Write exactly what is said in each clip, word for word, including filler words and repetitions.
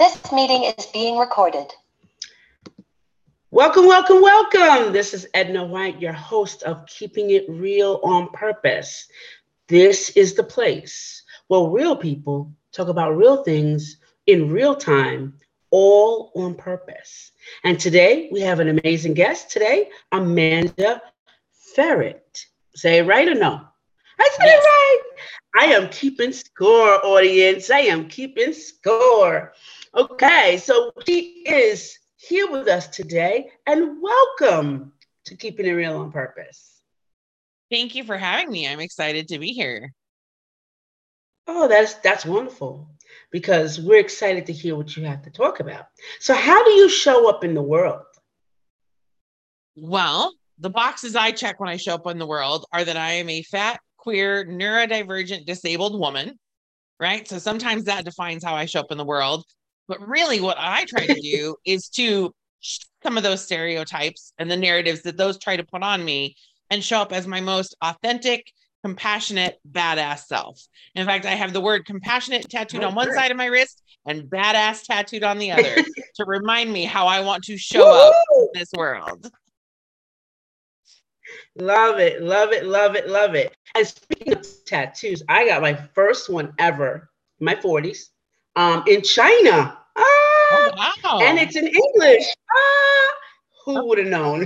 This meeting is being recorded. Welcome, welcome, welcome. This is Edna White, your host of Keeping It Real on Purpose. This is the place where real people talk about real things in real time, all on purpose. And today we have an amazing guest. Today, Amanda Ferret. Say it right or no? I said Yes. it right. I am keeping score, audience. I am keeping score. Okay, so she is here with us today, and welcome to Keeping It Real on Purpose. Thank you for having me. I'm excited to be here. Oh, that's that's wonderful, because we're excited to hear what you have to talk about. So how do you show up in the world? Well, the boxes I check when I show up in the world are that I am a fat, queer, neurodivergent, disabled woman, right? So sometimes that defines how I show up in the world. But really what I try to do is to sh- some of those stereotypes and the narratives that those try to put on me and show up as my most authentic, compassionate, badass self. In fact, I have the word compassionate tattooed Oh, on one great. side of my wrist and badass tattooed on the other to remind me how I want to show up in Woohoo! this world. Love it, love it, love it, love it. And speaking of tattoos, I got my first one ever in my forties, um, in China. Oh, Ah, and wow. it's in English. Ah, who would have known?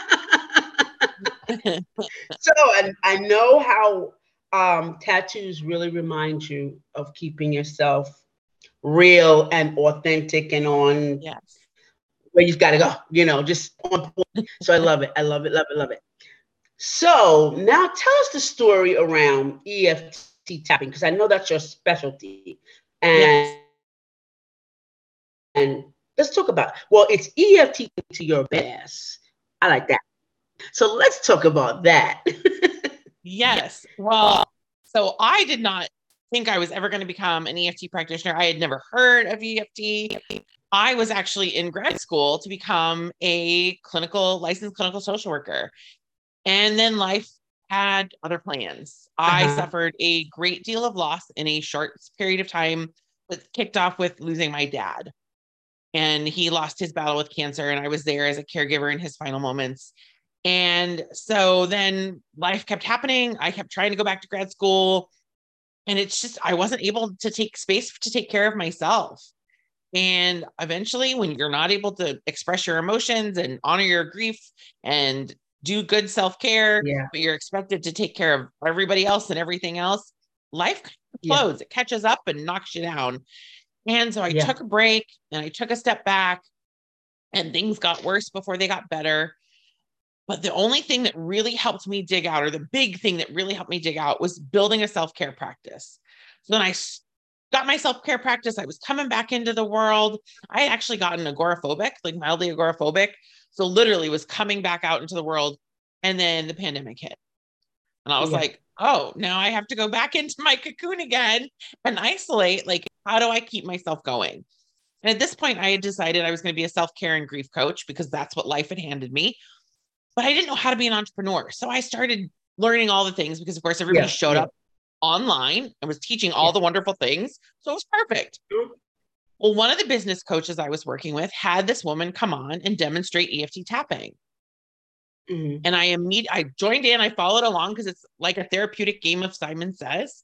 So I, I know how um, tattoos really remind you of keeping yourself real and authentic and on Yes. where you've got to go, you know, just on point. So I love it. I love it, love it, love it. So now tell us the story around E F T tapping, because I know that's your specialty. And, Yes. and let's talk about, well, it's E F T to your best. I like that. So let's talk about that. Yes. Well, so I did not think I was ever going to become an E F T practitioner. I had never heard of E F T. I was actually in grad school to become a clinical licensed clinical social worker. And then life had other plans. I Uh-huh. suffered a great deal of loss in a short period of time, but kicked off with losing my dad. And he lost his battle with cancer, and I was there as a caregiver in his final moments. And so then life kept happening. I kept trying to go back to grad school. And it's just, I wasn't able to take space to take care of myself. And eventually, when you're not able to express your emotions and honor your grief and do good self-care, Yeah. but you're expected to take care of everybody else and everything else, life Yeah. explodes. It catches up and knocks you down. And so I Yeah. took a break and I took a step back, and things got worse before they got better. But the only thing that really helped me dig out, or the big thing that really helped me dig out, was building a self-care practice. So when I got my self-care practice, I was coming back into the world. I had actually gotten agoraphobic, like mildly agoraphobic. So literally was coming back out into the world. And then the pandemic hit. And I was Yeah. like, oh, now I have to go back into my cocoon again and isolate. Like, how do I keep myself going? And at this point, I had decided I was going to be a self-care and grief coach because that's what life had handed me. But I didn't know how to be an entrepreneur. So I started learning all the things because, of course, everybody Yeah. showed Yeah. up online and was teaching all Yeah. the wonderful things. So it was perfect. Well, one of the business coaches I was working with had this woman come on and demonstrate E F T tapping. Mhm. And I immediately I joined in, I followed along because it's like a therapeutic game of Simon Says.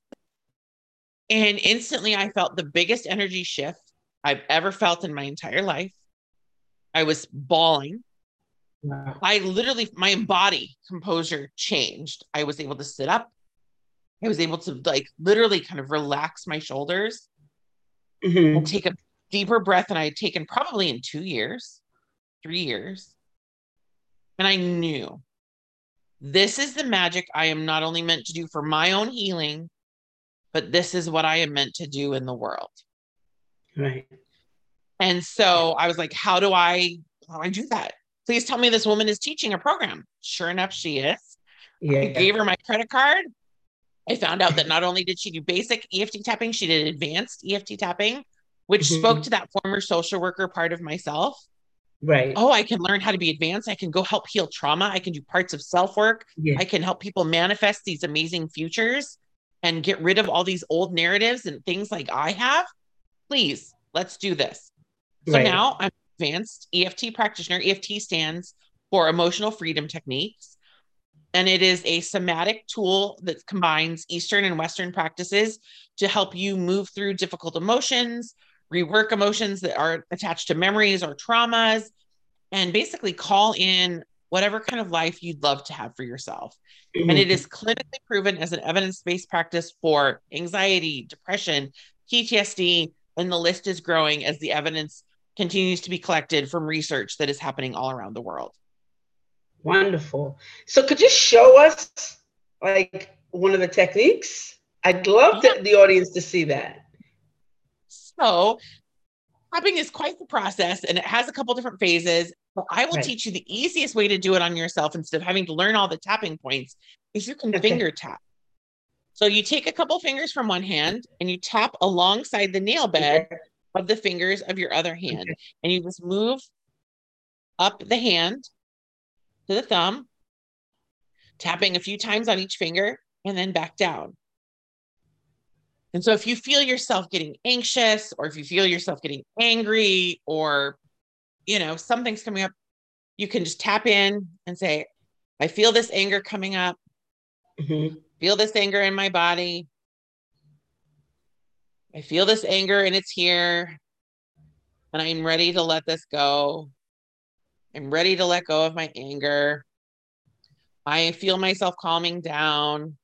And instantly I felt the biggest energy shift I've ever felt in my entire life. I was bawling. Wow. I literally, my body composure changed. I was able to sit up. I was able to like literally kind of relax my shoulders and Mhm. take a deeper breath than I had taken probably in two years, three years. And I knew this is the magic I am not only meant to do for my own healing, but this is what I am meant to do in the world. Right. And so I was like, how do I, how do I do that? Please tell me this woman is teaching a program. Sure enough, she is. Yeah. I gave her my credit card. I found out that not only did she do basic E F T tapping, she did advanced E F T tapping, which spoke Mhm. to that former social worker part of myself. Right. Oh, I can learn how to be advanced. I can go help heal trauma. I can do parts of self work. Yeah. I can help people manifest these amazing futures and get rid of all these old narratives and things like I have. Please, let's do this. So Right. now I'm advanced E F T practitioner. E F T stands for Emotional Freedom Techniques. And it is a somatic tool that combines Eastern and Western practices to help you move through difficult emotions, rework emotions that are attached to memories or traumas, and basically call in whatever kind of life you'd love to have for yourself. Mhm. And it is clinically proven as an evidence-based practice for anxiety, depression, P T S D, and the list is growing as the evidence continues to be collected from research that is happening all around the world. Wonderful. So could you show us like one of the techniques? I'd love Yeah. to, the audience to see that. So tapping is quite the process and it has a couple different phases, but I will Right. teach you the easiest way to do it on yourself instead of having to learn all the tapping points is you can Okay. finger tap. So you take a couple fingers from one hand and you tap alongside the nail bed Okay. of the fingers of your other hand. Okay. And you just move up the hand to the thumb, tapping a few times on each finger and then back down. And so if you feel yourself getting anxious or if you feel yourself getting angry or, you know, something's coming up, you can just tap in and say, I feel this anger coming up. Mhm. Feel this anger in my body. I feel this anger and it's here. And I'm ready to let this go. I'm ready to let go of my anger. I feel myself calming down.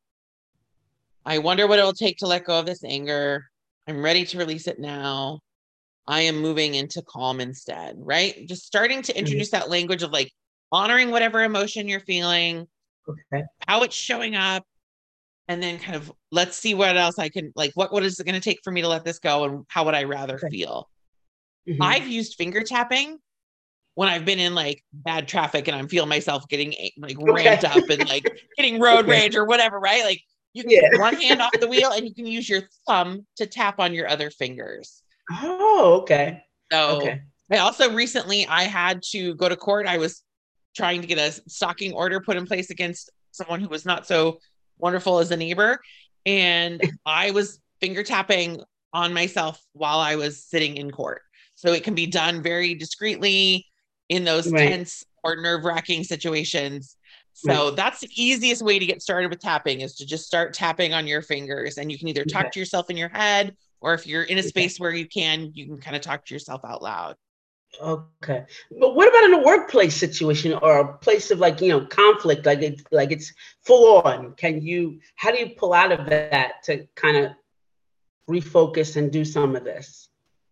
I wonder what it'll take to let go of this anger. I'm ready to release it now. I am moving into calm instead, right? Just starting to introduce that language of like honoring whatever emotion you're feeling, Okay. how it's showing up, and then kind of let's see what else I can like what what is it going to take for me to let this go and how would I rather Okay. feel. Mhm. I've used finger tapping when I've been in like bad traffic and I'm feeling myself getting like Okay. ramped up and like getting road Okay. rage or whatever, right? Like you can Yeah. take one hand off the wheel and you can use your thumb to tap on your other fingers. Oh, okay. So Okay. I also recently I had to go to court. I was trying to get a stalking order put in place against someone who was not so wonderful as a neighbor. And I was finger tapping on myself while I was sitting in court. So it can be done very discreetly in those Right. tense or nerve-wracking situations. So Right. that's the easiest way to get started with tapping is to just start tapping on your fingers. And you can either talk Okay. to yourself in your head, or if you're in a Okay. space where you can, you can kind of talk to yourself out loud. Okay. But what about in a workplace situation or a place of like, you know, conflict, like it's like it's full on? Can you, how do you pull out of that to kind of refocus and do some of this?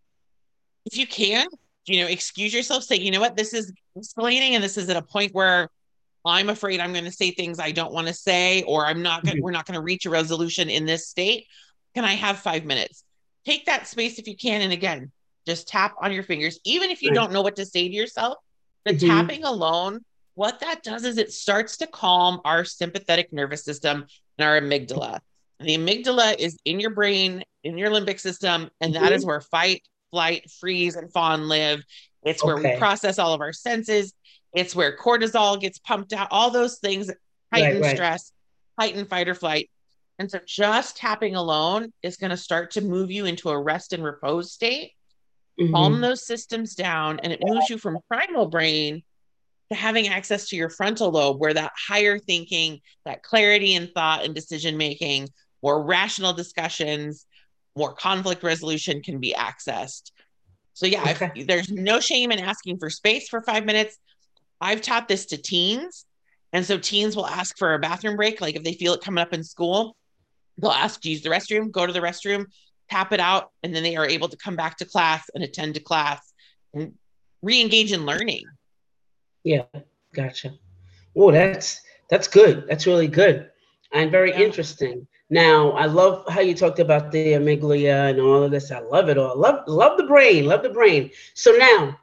If you can, you know, excuse yourself, say, you know what, this is escalating and this is at a point where I'm afraid I'm going to say things I don't want to say, or I'm not going, Mhm. we're not going to reach a resolution in this state. Can I have five minutes? Take that space if you can. And again, just tap on your fingers. Even if you Right. don't know what to say to yourself, the Mhm. tapping alone, what that does is it starts to calm our sympathetic nervous system and our amygdala. And the amygdala is in your brain, in your limbic system, and that is Mhm. where fight, flight, freeze, and fawn live. It's where we Okay. process all of our senses. It's where cortisol gets pumped out, all those things heighten Right, right. stress, heighten fight or flight. And so just tapping alone is going to start to move you into a rest and repose state, calm Mhm. those systems down, and it moves you from primal brain to having access to your frontal lobe, where that higher thinking, that clarity in thought and decision making, more rational discussions, more conflict resolution can be accessed. So yeah, Okay. if there's no shame in asking for space for five minutes. I've taught this to teens. And so teens will ask for a bathroom break. Like if they feel it coming up in school, they'll ask to use the restroom, go to the restroom, tap it out, and then they are able to come back to class and attend to class and re-engage in learning. Yeah, gotcha. Oh, that's that's good. That's really good and very Yeah. interesting. Now, I love how you talked about the amygdala and all of this. I love it all. Love love the brain. Love the brain. So now,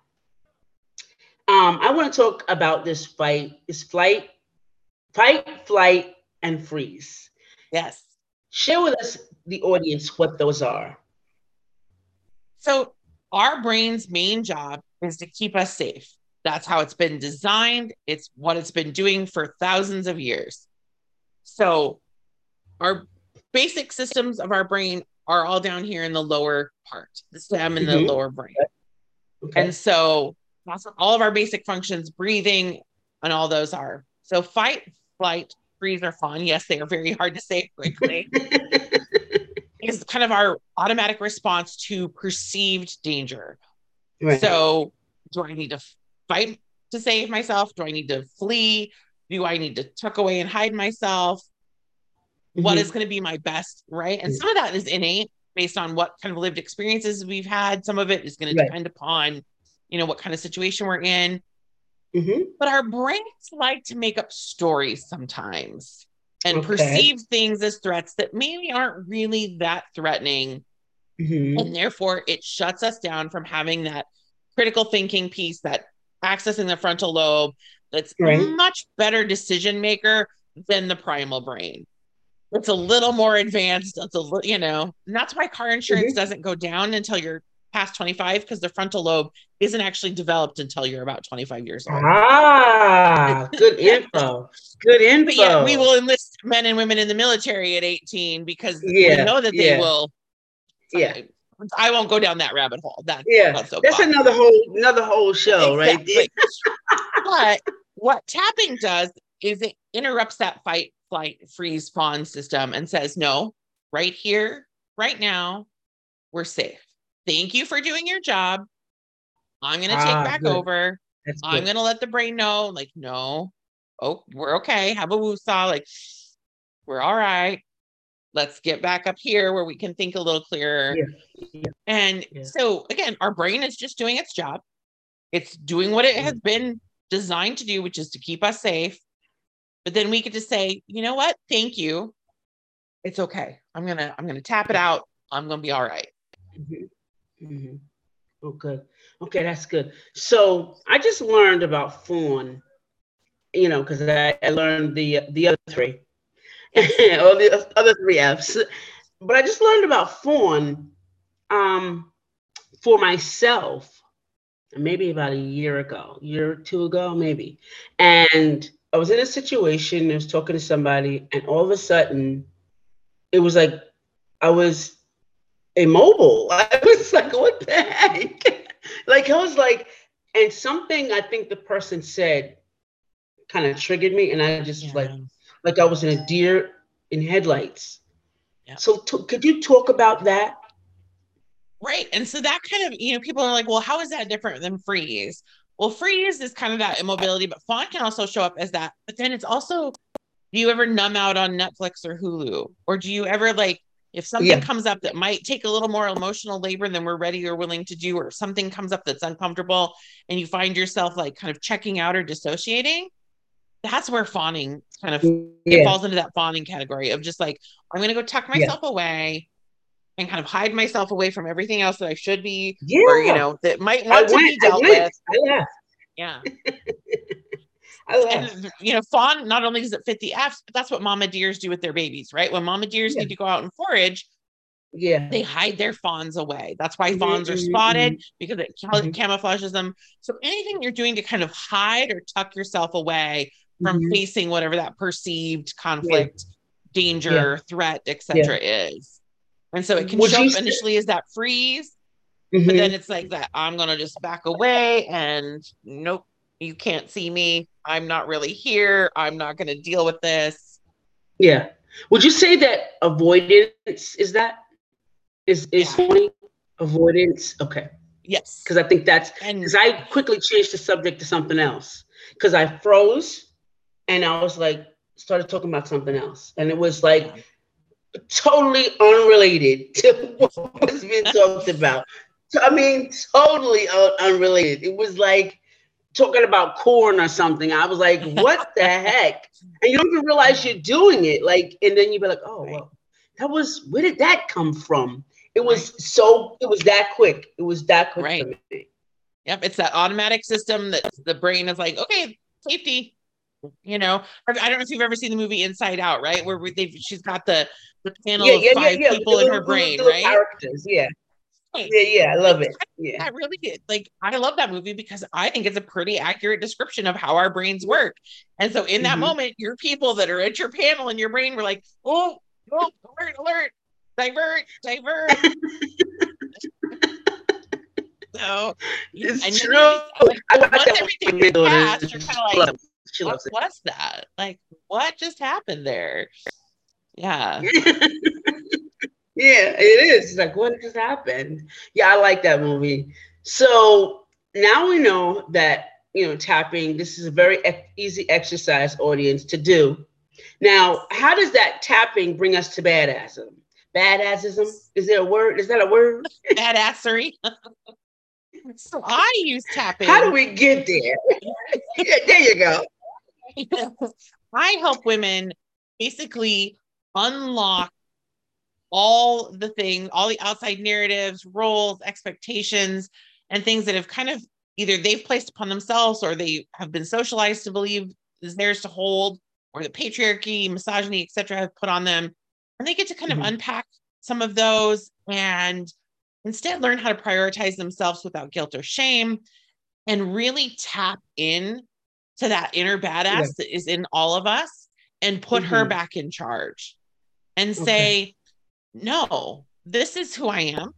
um, I want to talk about this fight. This flight, fight, flight, and freeze. Yes. Share with us, the audience, what those are. So our brain's main job is to keep us safe. That's how it's been designed. It's what it's been doing for thousands of years. So our basic systems of our brain are all down here in the lower part, the stem and the Mhm. lower brain. Okay. And so that's what all of our basic functions, breathing, and all those are. So fight, flight, freeze, or fawn. Yes, they are very hard to say quickly. Is kind of our automatic response to perceived danger. Right. So do I need to fight to save myself? Do I need to flee? Do I need to tuck away and hide myself? Mm-hmm. What is going to be my best, right? And mm-hmm. some of that is innate based on what kind of lived experiences we've had. Some of it is going to right. depend upon, you know, what kind of situation we're in. Mm-hmm. But our brains like to make up stories sometimes and okay. perceive things as threats that maybe aren't really that threatening. Mm-hmm. And therefore, it shuts us down from having that critical thinking piece, that accessing the frontal lobe, that's right. much better decision maker than the primal brain. It's a little more advanced. It's a little, you know, and that's why car insurance mm-hmm. doesn't go down until you're past twenty-five, because the frontal lobe isn't actually developed until you're about twenty-five years old. Ah, good info. Good info. But yeah, we will enlist men and women in the military at eighteen because yeah, we know that they yeah. will. Yeah. I won't go down that rabbit hole. That's yeah. That's, so that's another whole another whole show, exactly. Right? But what tapping does is it interrupts that fight, flight, freeze, fawn system and says, no, right here, right now, we're safe. Thank you for doing your job. I'm going to take ah, back good. over. That's I'm going to let the brain know, like, no, oh, we're okay. Have a woosah. Like, we're all right. Let's get back up here where we can think a little clearer. Yeah. Yeah. And yeah. so, again, our brain is just doing its job. It's doing what it has been designed to do, which is to keep us safe. But then we get to say, you know what? Thank you. It's okay. I'm going to, I'm going to tap it out. I'm going to be all right. Mm-hmm. Mm-hmm. Oh, good. Okay, that's good. So I just learned about fawn, you know, because I, I learned the the other three, or the other three F's. But I just learned about fawn um, for myself, maybe about a year ago, year or two ago, maybe. And I was in a situation, I was talking to somebody, and all of a sudden, it was like I was immobile. I was like, what the heck? Like, I was like, and something I think the person said kind of triggered me. And I just yeah. like, like I was in a deer in headlights. Yeah. So t- could you talk about that? Right. And so that kind of, you know, people are like, well, how is that different than freeze? Well, freeze is kind of that immobility, but fawn can also show up as that. But then it's also, do you ever numb out on Netflix or Hulu? Or do you ever like, if something yeah. comes up that might take a little more emotional labor than we're ready or willing to do, or something comes up that's uncomfortable and you find yourself like kind of checking out or dissociating, that's where fawning kind of yeah. it falls into that fawning category of just like, I'm going to go tuck myself yeah. away and kind of hide myself away from everything else that I should be, yeah. or, you know, that might want I to went, be dealt with. I yeah. I and, you know, fawn, not only does it fit the F's, but that's what mama deers do with their babies, right? When mama deers yeah. need to go out and forage, yeah, they hide their fawns away. That's why fawns mm-hmm, are spotted mm-hmm. because it mm-hmm. camouflages them. So anything you're doing to kind of hide or tuck yourself away from mm-hmm. facing whatever that perceived conflict, yeah. danger, yeah. threat, et cetera yeah. is. And so it can Would show up initially as that freeze, mm-hmm. but then it's like that, I'm going to just back away and nope, you can't see me. I'm not really here. I'm not going to deal with this. Yeah. Would you say that avoidance is that? Is is yeah. avoidance? Okay. Yes. Because I think that's, because I quickly changed the subject to something else. Because I froze and I was like, started talking about something else. And it was like yeah. totally unrelated to what was being talked about. So, I mean, totally un- unrelated. It was like talking about corn or something. I was like, what the heck? And you don't even realize you're doing it. Like, and then you'd be like, oh, right. well, that was, where did that come from? It was right. so, it was that quick. It was that quick right. for me. Yep. It's that automatic system that the brain is like, okay, safety, you know. I don't know if you've ever seen the movie Inside Out, right? Where they've, she's got the, the panel yeah, of yeah, five yeah, yeah. people little, in her brain, little right? Characters, yeah. Right. Yeah, yeah, I love it. Yeah. That really good. Like, I love that movie because I think it's a pretty accurate description of how our brains work. And so in that mm-hmm. moment, your people that are at your panel in your brain were like, oh, oh, alert, alert, divert, divert. So know, It's and true. then you just, like, I watch once that everything with my daughter. passed, you're kind of She like, loves it. She what loves it. was that? Like, what just happened there? Yeah. Yeah, it is. It's like, what just happened? Yeah, I like that movie. So now we know that, you know, tapping, this is a very e- easy exercise, audience, to do. Now, how does that tapping bring us to badassism? Badassism? Is there a word? Is that a word? Badassery. So I use How do tapping. we get there? Yeah, there you go. I help women basically unlock all the things, all the outside narratives, roles, expectations, and things that have kind of either they've placed upon themselves or they have been socialized to believe is theirs to hold, or the patriarchy, misogyny, et cetera, have put on them. And they get to kind of Mhm. unpack some of those and instead learn how to prioritize themselves without guilt or shame and really tap in to that inner badass Yeah. that is in all of us and put her Mhm. back in charge and Okay. say, no, this is who I am.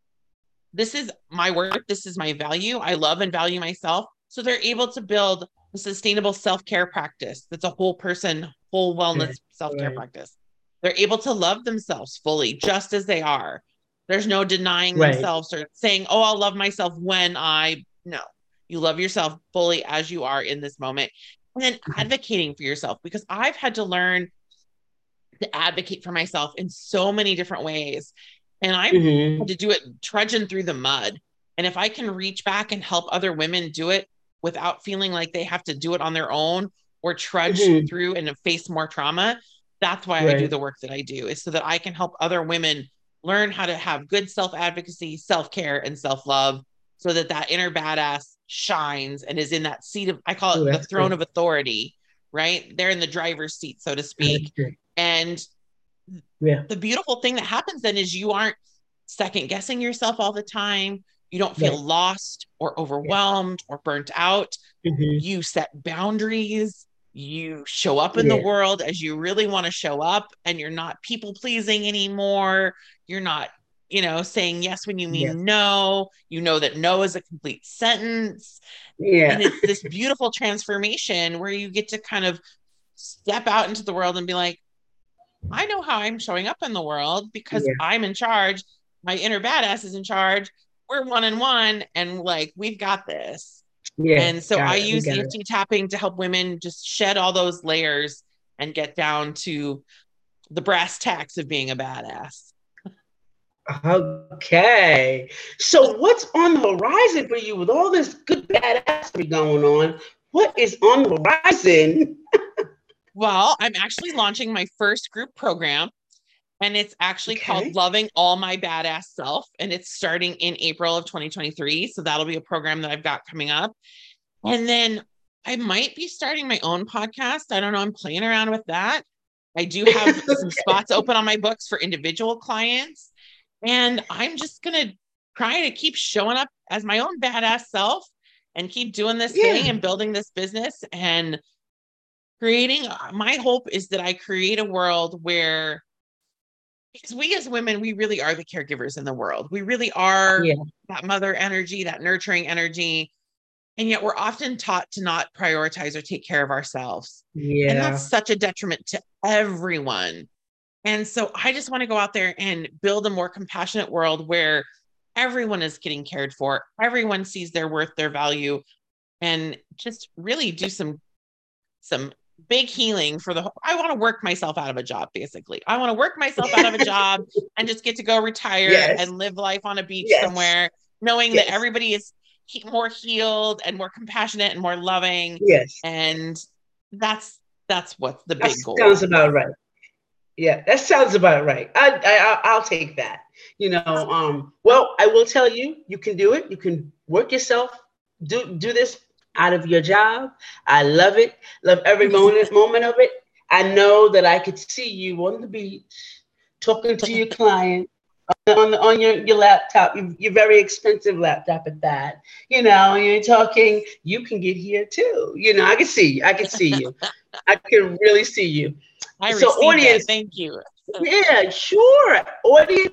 This is my worth. This is my value. I love and value myself. So they're able to build a sustainable self-care practice that's a whole person, whole wellness Right. self-care Right. practice. They're able to love themselves fully, just as they are. There's no denying Right. themselves or saying, oh, I'll love myself when I, no, you love yourself fully as you are in this moment. And then advocating for yourself, because I've had to learn to advocate for myself in so many different ways. And I've Mhm. had to do it trudging through the mud. And if I can reach back and help other women do it without feeling like they have to do it on their own or trudge Mhm. through and face more trauma, that's why I do Right. the work that I do, is so that I can help other women learn how to have good self-advocacy, self-care, and self-love so that that inner badass shines and is in that seat of, I call Oh, it the that's throne good. of authority, right? They're in the driver's seat, so to That's speak. good. And Yeah. the beautiful thing that happens then is you aren't second guessing yourself all the time. You don't feel Right. lost or Yeah. overwhelmed or burnt out. Mhm. You set boundaries. You show up in the Yeah. world as you really want to show up, and you're not people pleasing anymore. You're not, you know, saying yes when you Yeah. mean no. You know that no is a complete sentence. And Yeah. it's this beautiful transformation where you get to kind of step out into the world and be like, I know how I'm showing up in the world because Yeah. I'm in charge. My inner badass is in charge. We're one and one, and like, we've got this. Yeah. And so Got I it. We use got E F it. T tapping to help women just shed all those layers and get down to the brass tacks of being a badass. Okay. So what's on the horizon for you with all this good badassery going on? What is on the horizon? Well, I'm actually launching my first group program, and it's actually called Okay. Loving All My Badass Self. And it's starting in April of twenty twenty-three. So that'll be a program that I've got coming up. And then I might be starting my own podcast. I don't know. I'm playing around with that. I do have some spots open on my books for individual clients. And I'm just going to try to keep showing up as my own badass self and keep doing this thing Yeah. and building this business and creating. My hope is that I create a world where, because we as women, we really are the caregivers in the world. We really are Yeah. that mother energy, that nurturing energy. And yet we're often taught to not prioritize or take care of ourselves. And that's Yeah. such a detriment to everyone. And so I just want to go out there and build a more compassionate world where everyone is getting cared for, everyone sees their worth, their value, and just really do some some big healing for the I want to work myself out of a job, basically. I want to work myself out of a job and just get to go retire Yes. and live life on a beach Yes. somewhere, knowing that Yes. everybody is he- more healed and more compassionate and more loving. Yes. And that's that's what the That big goal sounds is. about right. Yeah, that sounds about right. I, I I'll take that. You know, um, well, I will tell you, you can do it. You can work yourself, do do this out of your job. I love it. Love every moment moment of it. I know that I could see you on the beach talking to your client on the, on your, your laptop, your, your very expensive laptop at that. You know, you're talking, you can get here too. You know, I can see you. I can see you. I can really see you. I So received that. audience, Thank you. yeah, sure. Audience,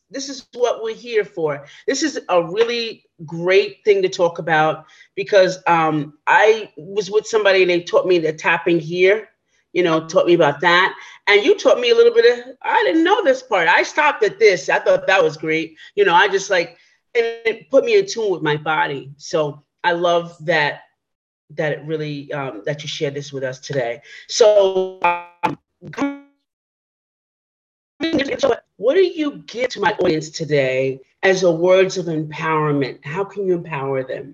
this is what we're here for. This is a really great thing to talk about because um, I was with somebody and they taught me the tapping here, you know, taught me about that. And you taught me a little bit of, I didn't know this part. I stopped at this. I thought that was great. You know, I just like, and it put me in tune with my body. So I love that, that it really, um, that you shared this with us today. So, um, what do you give to my audience today as a words of empowerment? How can you empower them?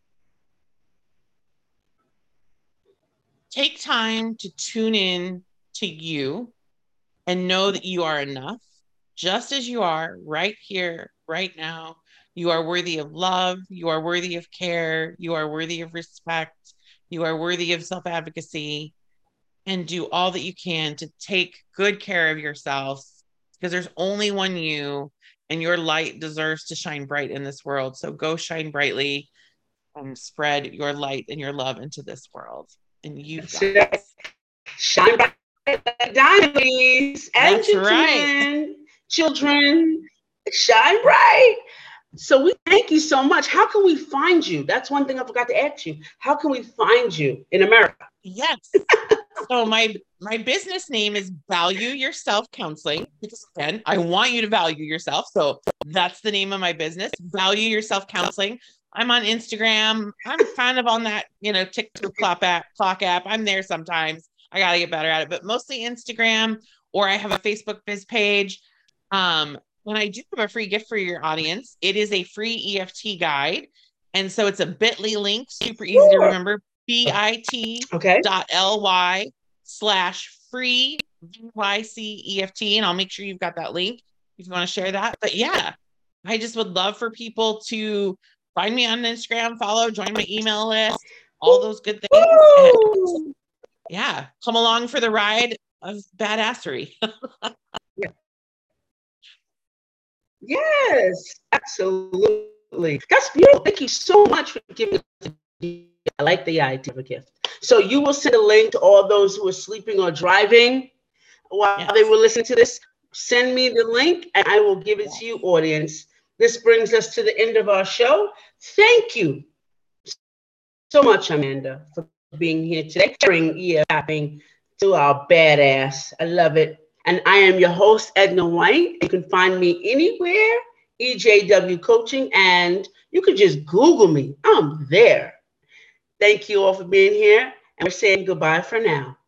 Take time to tune in to you and know that you are enough, just as you are right here, right now. You are worthy of love. You are worthy of care. You are worthy of respect. You are worthy of self-advocacy, and do all that you can to take good care of yourself, because there's only one you, and your light deserves to shine bright in this world. So go shine brightly and spread your light and your love into this world. And you've got this. Shine bright like diamonds and That's gentlemen, right. children, shine bright. So we thank you so much. How can we find you? That's one thing I forgot to ask you. How can we find you in America? Yes. So my my business name is Value Yourself Counseling, because again, I want you to value yourself. So that's the name of my business, Value Yourself Counseling. I'm on Instagram. I'm kind of on that, you know, TikTok clock app, clock app. I'm there sometimes. I got to get better at it, but mostly Instagram, or I have a Facebook biz page. Um, and I do have a free gift for your audience. It is a free E F T guide. And so it's a bit dot l y link, super easy Sure. to remember, bit.ly Okay. slash free V Y C E F T. And I'll make sure you've got that link if you want to share that. But yeah, I just would love for people to find me on Instagram, follow, join my email list, all those good things. And yeah, come along for the ride of badassery. Yeah. Yes, absolutely. That's beautiful. Thank you so much for giving us. I like the idea of a gift. So you will send a link to all those who are sleeping or driving while Yes. they were listening to this. Send me the link and I will give it yes. to you, audience. This brings us to the end of our show. Thank you so much, Amanda, for being here today, sharing ear tapping to our badass. I love it. And I am your host, Edna White. You can find me anywhere, E J W Coaching, and you can just Google me. I'm there. Thank you all for being here, and we're saying goodbye for now.